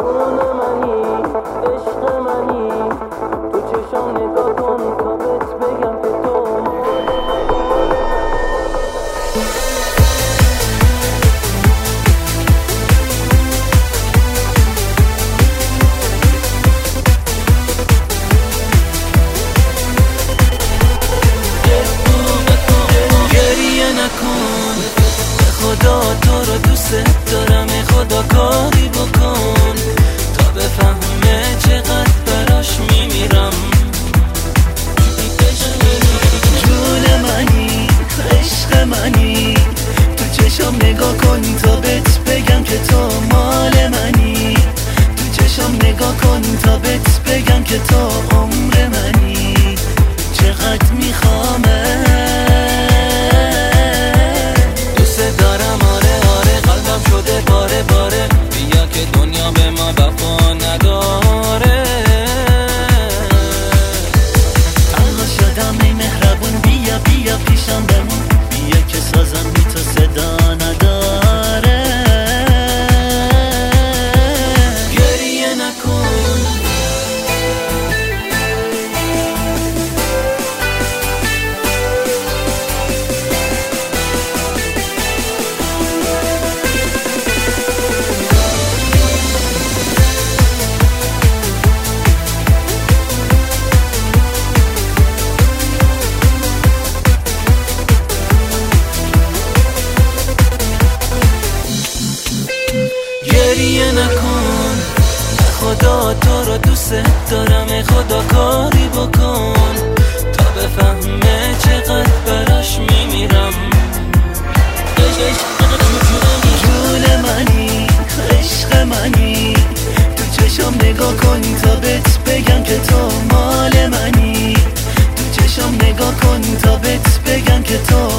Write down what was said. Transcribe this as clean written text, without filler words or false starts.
خدا تو رو دوست دارم، خدا کاری بکن تا بفهمه چقدر براش میمیرم. جون منی، عشق منی، تو چشم نگاه کن تا بهت بگم که تو مال منی. تو چشم نگاه کن تا بهت بگم که تو عمر منی. چقدر میخوامه، شده باره باره، بیا که دنیا به ما وفا نداره. تنها شدم ای مهربون، بیا بیا پیشم بمون، بیا که سازم بی تو صدا نداره. گریه نکن، گریه نکن، خدا تو رو دوست دارم، خدا کاری بکن تا بفهمه چقدر براش میمیرم. جون منی، عشق منی، تو چشم نگاه کن تا بهت بگم که تو مال منی. تو چشم نگاه کن تا بهت بگم که تو